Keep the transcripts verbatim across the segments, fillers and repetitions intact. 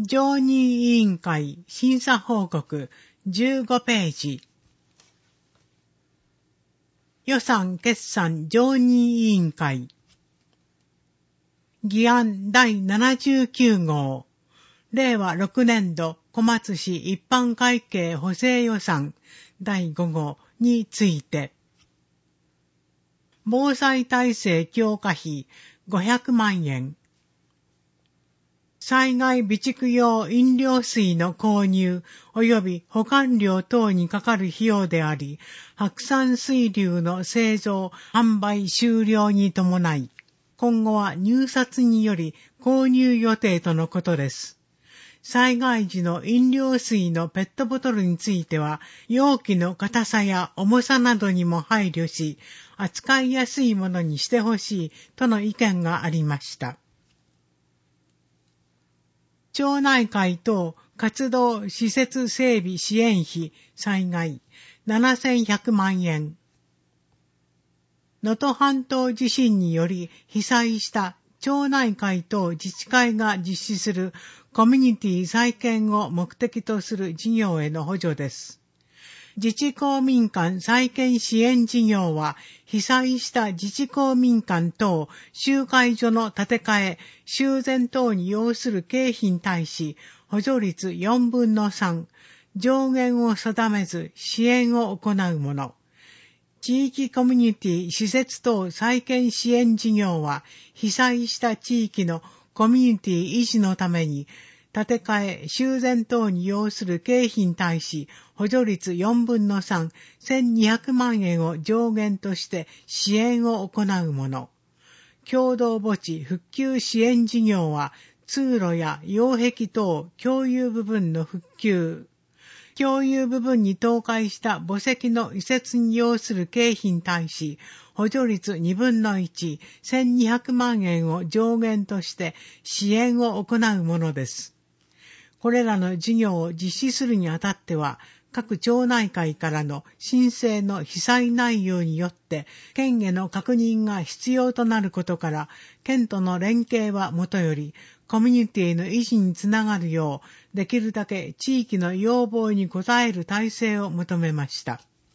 常任委員会審査報告じゅうごページ。予算決算常任委員会。議案だいななじゅうきゅう号。れいわろくねんど小松市一般会計補正予算だいご号について。防災体制強化費ごひゃくまんえん。災害備蓄用飲料水の購入及び保管料等にかかる費用であり、白山水流の製造・販売終了に伴い、今後は入札により購入予定とのことです。災害時の飲料水のペットボトルについては、容器の硬さや重さなどにも配慮し、扱いやすいものにしてほしいとの意見がありました。町内会等活動施設整備支援費災害ななせんひゃくまんえん。能登半島地震により被災した町内会等自治会が実施するコミュニティ再建を目的とする事業への補助です。自治公民館再建支援事業は、被災した自治公民館等集会所の建て替え、修繕等に要する経費に対し、補助率よんぶんのさん、上限を定めず支援を行うもの。地域コミュニティ施設等再建支援事業は、被災した地域のコミュニティ維持のために、建て替え、修繕等に要する経費に対し、補助率よんぶんのさん、せんにひゃくまんえんを上限として支援を行うもの。共同墓地復旧支援事業は、通路や擁壁等共有部分の復旧。共有部分に倒壊した墓石の移設に要する経費に対し、補助率にぶんのいち、せんにひゃくまんえんを上限として支援を行うものです。これらの事業を実施するにあたっては、各町内会からの申請の被災内容によって、県への確認が必要となることから、県との連携はもとより、コミュニティの維持につながるよう、できるだけ地域の要望に応える体制を求めました。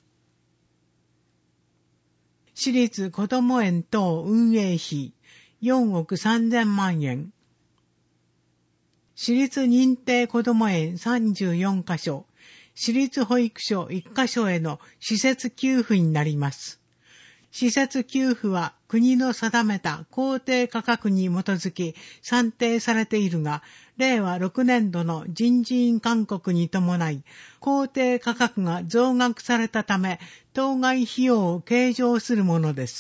私立こども園等運営費よんおくさんぜんまんえん。私立認定こども園さんじゅうよんかしょ、私立保育所いっかしょへの施設給付になります。施設給付は国の定めた公定価格に基づき算定されているが、れいわろくねんどの人事院勧告に伴い、公定価格が増額されたため、当該費用を計上するものです。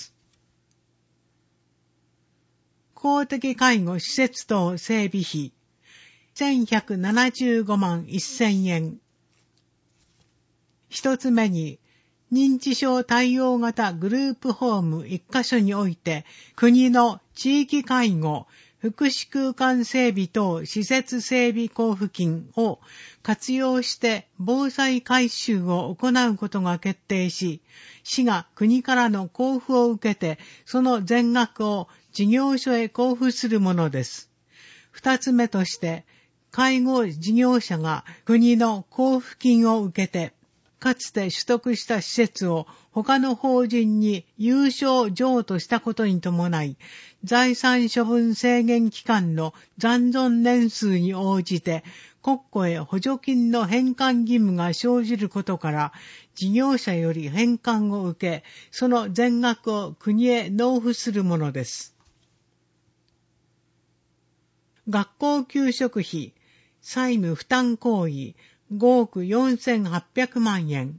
公的介護施設等整備費、せんひゃくななじゅうごまんせんえん。一つ目に、認知症対応型グループホーム一箇所において、国の地域介護、福祉空間整備等施設整備交付金を活用して防災改修を行うことが決定し、市が国からの交付を受けて、その全額を事業所へ交付するものです。二つ目として、介護事業者が国の交付金を受けて、かつて取得した施設を他の法人に有償譲渡したことに伴い、財産処分制限期間の残存年数に応じて国庫へ補助金の返還義務が生じることから、事業者より返還を受け、その全額を国へ納付するものです。学校給食費、債務負担行為、ごおくよんせんはっぴゃくまんえん。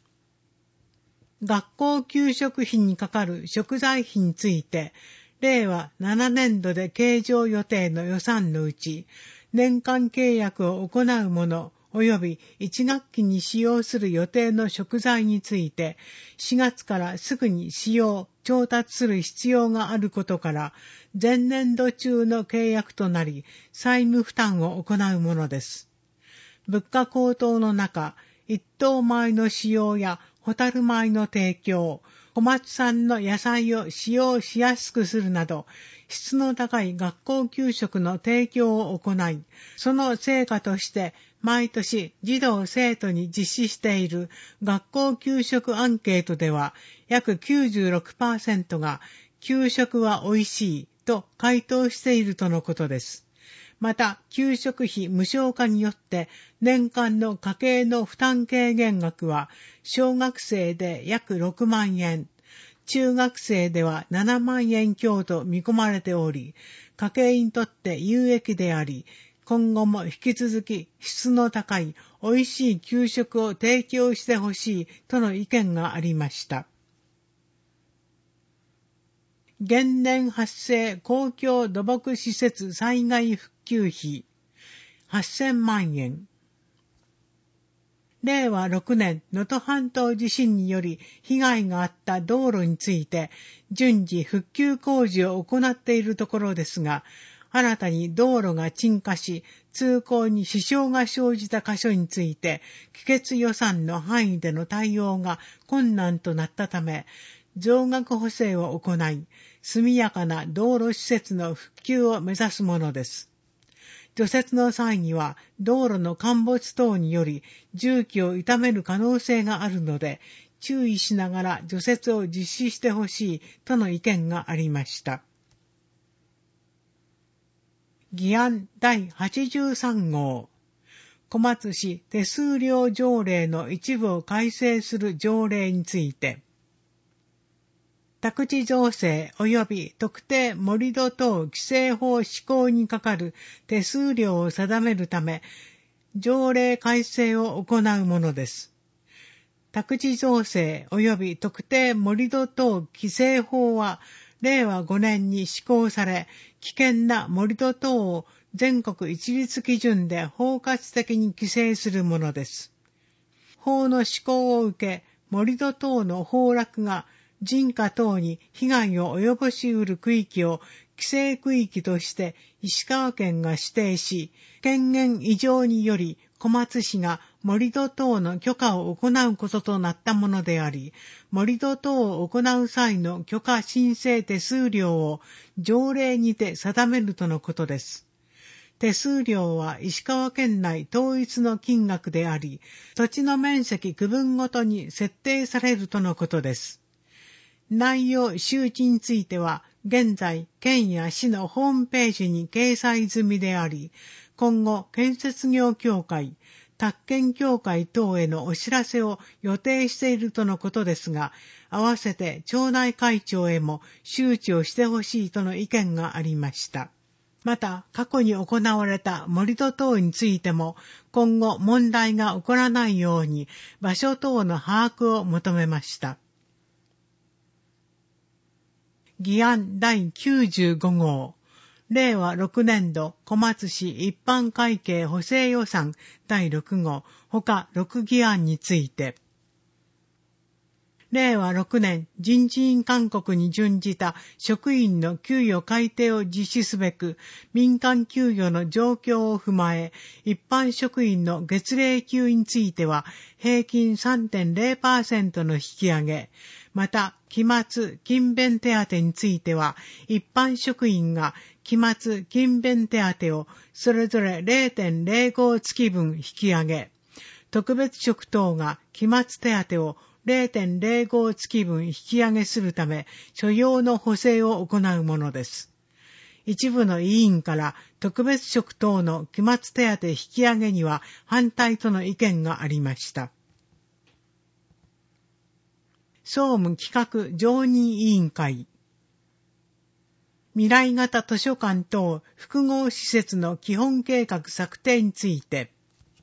学校給食費にかかる食材費について、れいわななねんどで計上予定の予算のうち、年間契約を行うもの及びいちがっきに使用する予定の食材について、しがつからすぐに使用、調達する必要があることから、前年度中の契約となり、債務負担を行うものです。物価高騰の中、一等米の使用やホタル米の提供、 小松産の野菜を使用しやすくするなど、質の高い学校給食の提供を行い、その成果として毎年児童生徒に実施している学校給食アンケートでは、約 きゅうじゅうろくパーセント が給食は美味しいと回答しているとのことです。また、給食費無償化によって年間の家計の負担軽減額は小学生で約ろくまんえん、中学生ではななまんえん強と見込まれており、家計にとって有益であり、今後も引き続き質の高い美味しい給食を提供してほしいとの意見がありました。原年発生公共土木施設災害復旧費はっせんまんえん。れいわろくねん能登半島地震により被害があった道路について順次復旧工事を行っているところですが、新たに道路が沈下し通行に支障が生じた箇所について帰結予算の範囲での対応が困難となったため、増額補正を行い、速やかな道路施設の復旧を目指すものです。除雪の際には道路の陥没等により重機を傷める可能性があるので、注意しながら除雪を実施してほしいとの意見がありました。議案だいはちじゅうさんごう、小松市手数料条例の一部を改正する条例について、宅地造成及び特定盛土等規制法施行にかかる手数料を定めるため、条例改正を行うものです。宅地造成及び特定盛土等規制法は、れいわごねんに施行され、危険な盛土等を全国一律基準で包括的に規制するものです。法の施行を受け、盛土等の崩落が人家等に被害を及ぼしうる区域を規制区域として石川県が指定し、権限移譲により小松市が盛土等の許可を行うこととなったものであり、盛土等を行う際の許可申請手数料を条例にて定めるとのことです。手数料は石川県内統一の金額であり、土地の面積区分ごとに設定されるとのことです。内容周知については、現在、県や市のホームページに掲載済みであり、今後、建設業協会、宅建協会等へのお知らせを予定しているとのことですが、合わせて町内会長へも周知をしてほしいとの意見がありました。また、過去に行われた盛土等についても、今後問題が起こらないように、場所等の把握を求めました。議案だいきゅうじゅうごごう、れいわろくねんど小松市一般会計補正予算だいろくごう、ほかろく議案について、れいわろくねん人事院勧告に準じた職員の給与改定を実施すべく、民間給与の状況を踏まえ、一般職員の月例給については平均 さんてんれいパーセント の引き上げ、また、期末勤勉手当については、一般職員が期末勤勉手当をそれぞれ れいてんれいご 月分引き上げ、特別職等が期末手当を れいてんれいご 月分引き上げするため、所要の補正を行うものです。一部の委員から特別職等の期末手当引き上げには反対との意見がありました。総務企画常任委員会、未来型図書館等複合施設の基本計画策定について、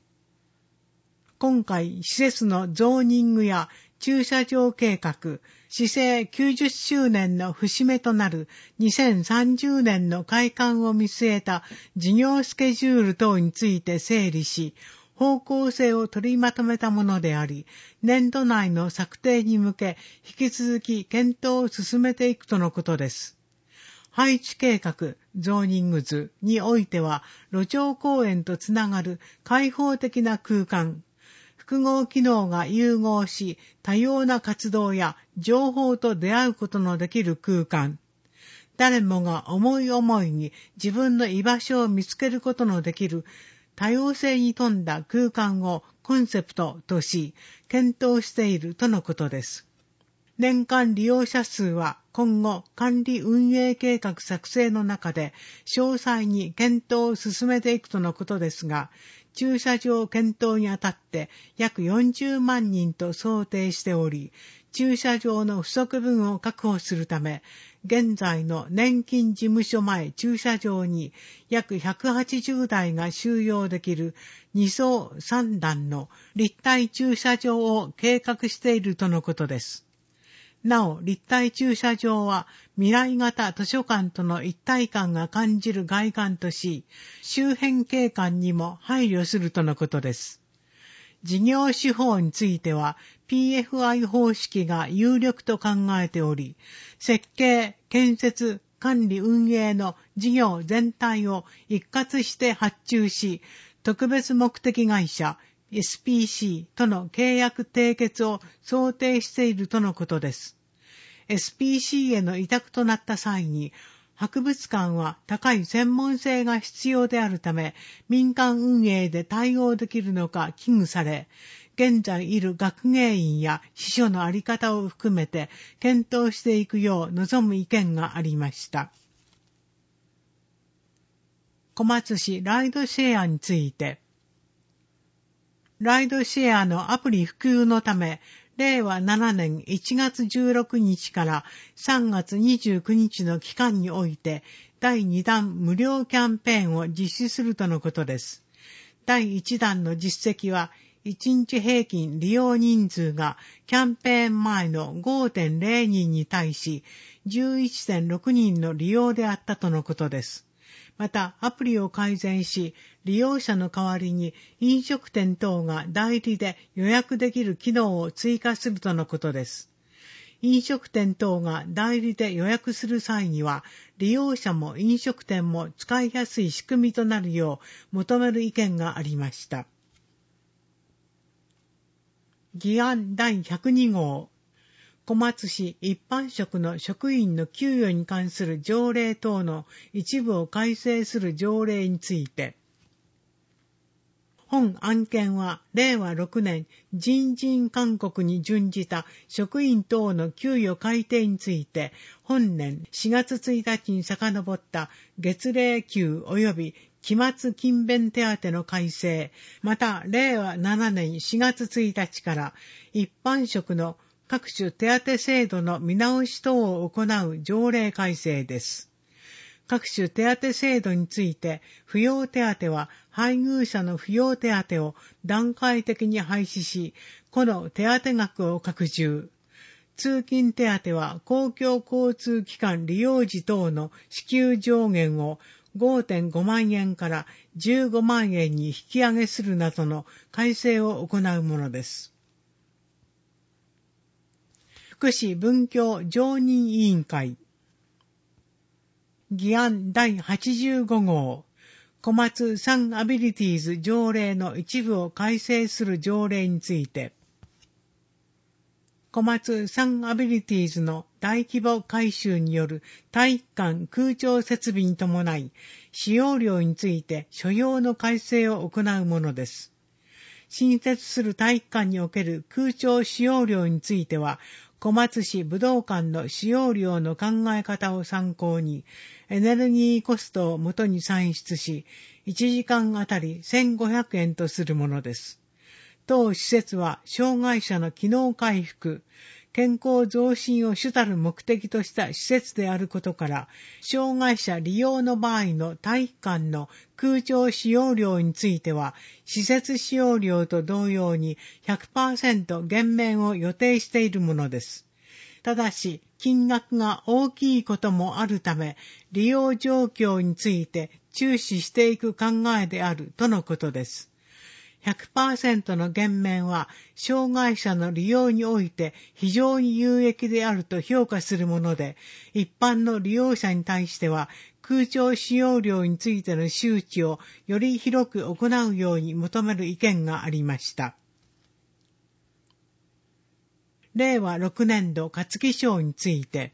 今回施設のゾーニングや駐車場計画、市政きゅうじゅっしゅうねんの節目となるにせんさんじゅうねんの開館を見据えた事業スケジュール等について整理し、方向性を取りまとめたものであり、年度内の策定に向け、引き続き検討を進めていくとのことです。配置計画、ゾーニング図においては、路上公園とつながる開放的な空間、 複合機能が融合し、多様な活動や情報と出会うことのできる空間。誰もが思い思いに自分の居場所を見つけることのできる多様性に富んだ空間をコンセプトとし、検討しているとのことです。年間利用者数は今後管理運営計画作成の中で詳細に検討を進めていくとのことですが、駐車場検討にあたって約よんじゅうまんにんと想定しており、駐車場の不足分を確保するため、現在の年金事務所前駐車場に約ひゃくはちじゅうだいが収容できるに層さん段の立体駐車場を計画しているとのことです。なお、立体駐車場は未来型図書館との一体感が感じる外観とし、周辺景観にも配慮するとのことです。事業手法については ピーエフアイ 方式が有力と考えており、設計、建設、管理運営の事業全体を一括して発注し、特別目的会社 エスピーシー との契約締結を想定しているとのことです。エスピーシー への委託となった際に、博物館は高い専門性が必要であるため、民間運営で対応できるのか危惧され、現在いる学芸員や司書のあり方を含めて検討していくよう望む意見がありました。小松市ライドシェアについて、ライドシェアのアプリ普及のため、れいわななねんいちがつじゅうろくにちからさんがつにじゅうくにちの期間において、だいにだん無料キャンペーンを実施するとのことです。だいいちだんの実績は、いちにち平均利用人数がキャンペーン前の ごてんれいにんに対し じゅういちてんろくにんの利用であったとのことです。また、アプリを改善し、利用者の代わりに飲食店等が代理で予約できる機能を追加するとのことです。飲食店等が代理で予約する際には、利用者も飲食店も使いやすい仕組みとなるよう求める意見がありました。議案だいひゃくにごう、小松市一般職の職員の給与に関する条例等の一部を改正する条例について、本案件はれいわろくねん人事勧告に準じた職員等の給与改定について、本年しがつついたちに遡った月例給及び期末勤勉手当の改正、またれいわななねんしがつついたちから一般職の各種手当制度の見直し等を行う条例改正です。各種手当制度について、扶養手当は配偶者の扶養手当を段階的に廃止し、この手当額を拡充。通勤手当は公共交通機関利用時等の支給上限を ごてんごまんえんからじゅうごまんえんに引き上げするなどの改正を行うものです。福祉文教常任委員会議案だいはちじゅうごごう、小松サンアビリティーズ条例の一部を改正する条例について、小松サンアビリティーズの大規模改修による体育館空調設備に伴い、使用料について所要の改正を行うものです。新設する体育館における空調使用料については、小松市武道館の使用料の考え方を参考に、エネルギーコストをもとに算出し、いちじかんあたりせんごひゃくえんとするものです。当施設は障害者の機能回復、健康増進を主たる目的とした施設であることから、障害者利用の場合の体育館の空調使用料については、施設使用料と同様に ひゃくパーセント 減免を予定しているものです。ただし、金額が大きいこともあるため、利用状況について注視していく考えであるとのことです。ひゃくパーセント の減免は、障害者の利用において非常に有益であると評価するもので、一般の利用者に対しては、空調使用料についての周知をより広く行うように求める意見がありました。 れいわろくねんど勝木賞について、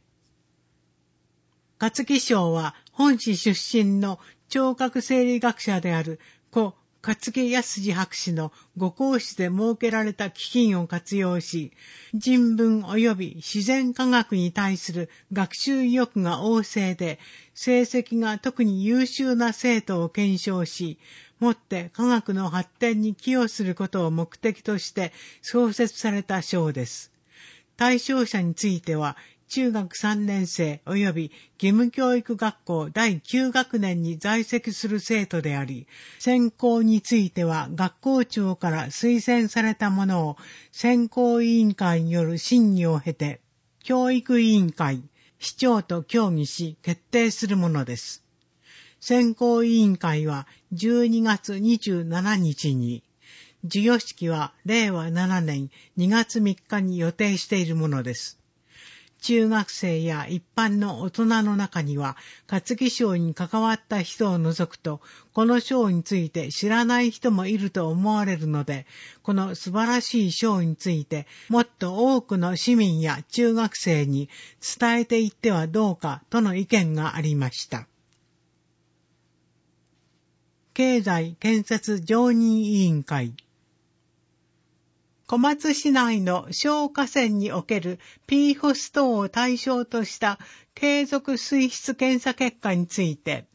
勝木賞は本市出身の聴覚生理学者である故勝木康二博士のご公使で設けられた基金を活用し、人文及び自然科学に対する学習意欲が旺盛で、成績が特に優秀な生徒を検証し、もって科学の発展に寄与することを目的として創設された賞です。対象者については、中学さんねん生及び義務教育学校だいきゅう学年に在籍する生徒であり、選考については学校長から推薦されたものを選考委員会による審議を経て、教育委員会、市長と協議し決定するものです。選考委員会はじゅうにがつにじゅうしちにちに、授与式はれいわななねんにがつみっかに予定しているものです。中学生や一般の大人の中には、勝木賞に関わった人を除くと、この賞について知らない人もいると思われるので、この素晴らしい賞について、もっと多くの市民や中学生に伝えていってはどうかとの意見がありました。経済建設常任委員会。小松市内の小河川における ピーフォス 等を対象とした継続水質検査結果について、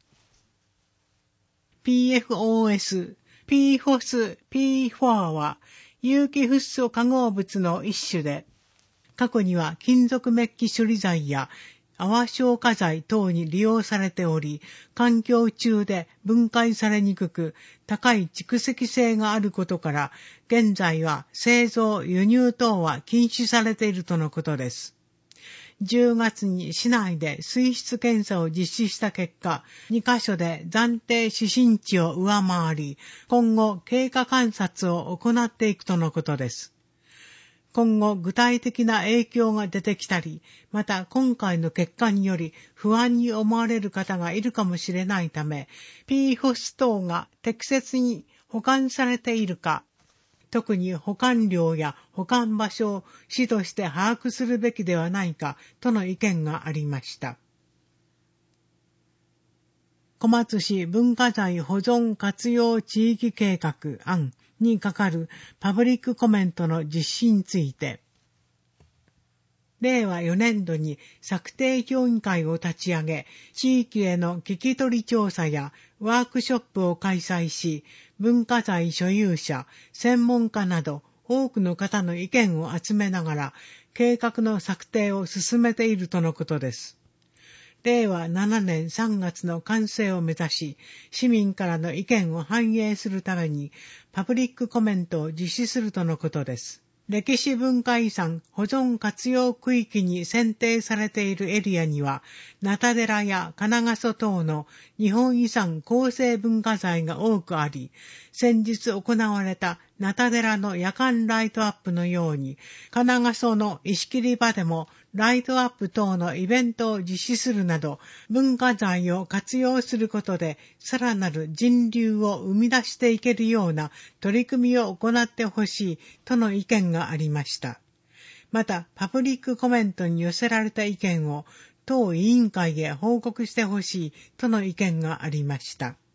ピーエフオーエス、ピーフォス、ピーフォア は有機フッ素化合物の一種で、過去には金属メッキ処理剤や泡消火剤等に利用されており、環境中で分解されにくく、高い蓄積性があることから、現在は製造、輸入等は禁止されているとのことです。じゅうがつに市内で水質検査を実施した結果、にカ所で暫定指針値を上回り、今後経過観察を行っていくとのことです。今後具体的な影響が出てきたり、また今回の結果により不安に思われる方がいるかもしれないため、ピーフォス 等が適切に保管されているか、特に保管量や保管場所を市として把握するべきではないかとの意見がありました。小松市文化財保存活用地域計画案にかかるパブリックコメントの実施について、れいわよねんどに策定協議会を立ち上げ、地域への聞き取り調査やワークショップを開催し、文化財所有者、専門家など多くの方の意見を集めながら、計画の策定を進めているとのことです。れいわななねんさんがつの完成を目指し、市民からの意見を反映するために、パブリックコメントを実施するとのことです。歴史文化遺産保存活用区域に選定されているエリアには、名田寺や金ヶ曽等の日本遺産構成文化財が多くあり、先日行われた名田寺の夜間ライトアップのように、金ヶ曽の石切り場でもライトアップ等のイベントを実施するなど、文化財を活用することで、さらなる人流を生み出していけるような取り組みを行ってほしいとの意見がありました。また、パブリックコメントに寄せられた意見を当委員会へ報告してほしいとの意見がありました。